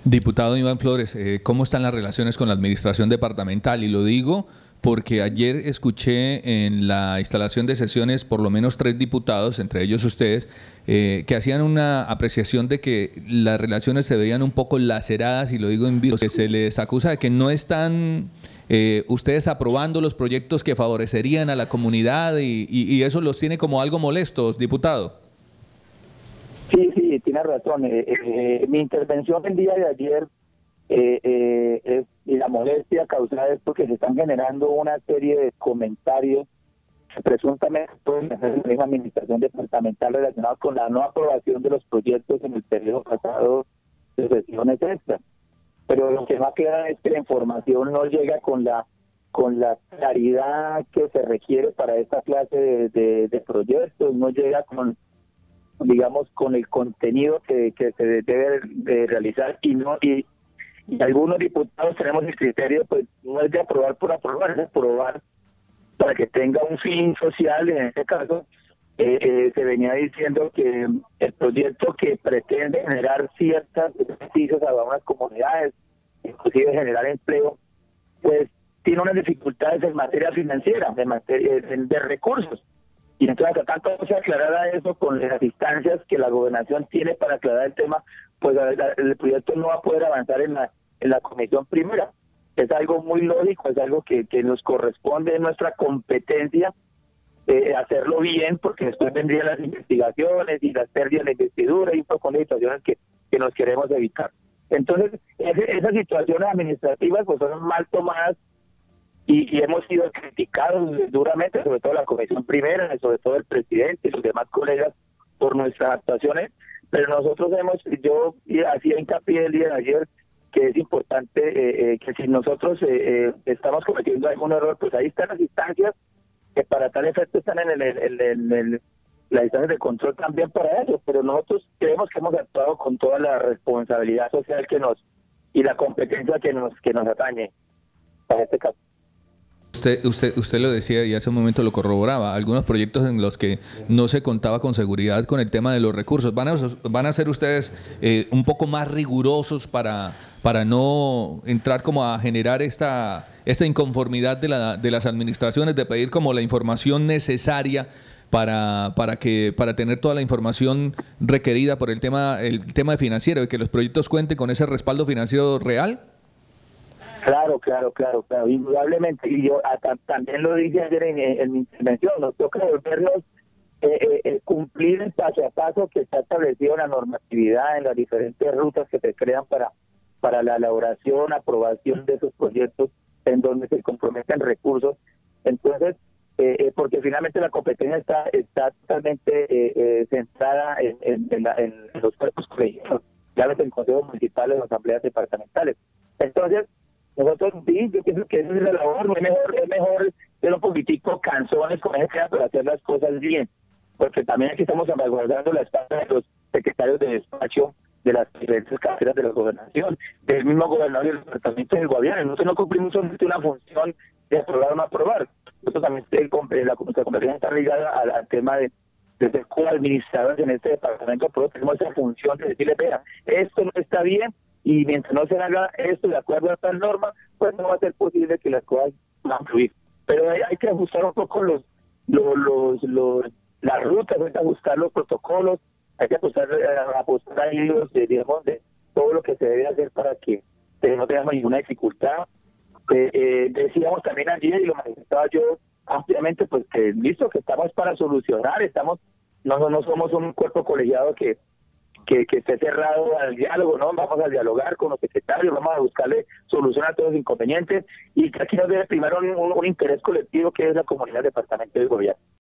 Diputado Iván Flores, ¿cómo están las relaciones con la administración departamental? Y lo digo porque ayer escuché en la instalación de sesiones por lo menos 3 diputados, entre ellos ustedes, que hacían una apreciación de que las relaciones se veían un poco laceradas, y lo digo en vivo, que se les acusa de que no están ustedes aprobando los proyectos que favorecerían a la comunidad y eso los tiene como algo molestos, diputado. Sí, tiene razón. Mi intervención el día de ayer y la molestia causada es porque se están generando una serie de comentarios que presuntamente pueden hacer la misma administración departamental relacionados con la no aprobación de los proyectos en el periodo pasado de sesiones extras. Pero lo que más queda es que la información no llega con la claridad que se requiere para esta clase de proyectos, no llega con, digamos, con el contenido que se debe de realizar, y algunos diputados tenemos el criterio, pues no es de aprobar por aprobar, es de aprobar para que tenga un fin social. En este caso se venía diciendo que el proyecto que pretende generar ciertos beneficios a unas comunidades, inclusive generar empleo, pues tiene unas dificultades en materia financiera, en materia de recursos. Y entonces, hasta tanto se aclarara eso con las instancias que la gobernación tiene para aclarar el tema, pues el proyecto no va a poder avanzar en la comisión primera. Es algo muy lógico, es algo que nos corresponde, en nuestra competencia, hacerlo bien, porque después vendrían las investigaciones y las pérdidas de investidura y un poco de situaciones que nos queremos evitar. Entonces, esas situaciones administrativas pues son mal tomadas, y hemos sido criticados duramente, sobre todo la comisión primera, sobre todo el presidente y los demás colegas, por nuestras actuaciones. Pero nosotros yo hacía hincapié el día de ayer que es importante que si nosotros estamos cometiendo algún error, pues ahí están las instancias que para tal efecto están en las instancias de control también para ello. Pero nosotros creemos que hemos actuado con toda la responsabilidad social y la competencia que nos atañe para este caso. Usted lo decía y hace un momento lo corroboraba, algunos proyectos en los que no se contaba con seguridad con el tema de los recursos. ¿Van a ser ustedes un poco más rigurosos para no entrar como a generar esta inconformidad de las administraciones, de pedir como la información necesaria para tener toda la información requerida por el tema de financiero, y que los proyectos cuenten con ese respaldo financiero real? Claro, indudablemente. Y yo también lo dije ayer en mi intervención, nos toca volvernos cumplir el paso a paso que está establecido en la normatividad, en las diferentes rutas que se crean para la elaboración, aprobación de esos proyectos en donde se comprometen recursos. Entonces, porque finalmente la competencia está totalmente centrada en los cuerpos colegiados, ya en consejos municipales o asambleas departamentales. Entonces, nosotros sí, yo pienso que esa es la labor. Es mejor ser un poquitico cansones con ese tema, pero hacer las cosas bien, porque también aquí estamos salvaguardando la espalda de los secretarios de despacho de las diferentes carteras de la gobernación, del mismo gobernador y del departamento del gobierno. Nosotros no cumplimos solamente una función de aprobar o no aprobar. Nosotros también la competencia está ligada al tema de ser coadministradores en este departamento, pero tenemos esa función de decirle, vea, esto no está bien, y mientras no se haga esto de acuerdo a tal norma, pues no va a ser posible que las cosas van a fluir. Pero hay que ajustar un poco las rutas, hay que ajustar los protocolos, hay que apostar a ellos, digamos, de todo lo que se debe hacer para que no tengamos ninguna dificultad. Decíamos también ayer, y lo manifestaba yo ampliamente, pues que listo, que estamos para solucionar, no somos un cuerpo colegiado que esté cerrado al diálogo, ¿no? Vamos a dialogar con los secretarios, vamos a buscarle solución a todos los inconvenientes, y que aquí nos debe primero un interés colectivo, que es la comunidad departamental del gobierno.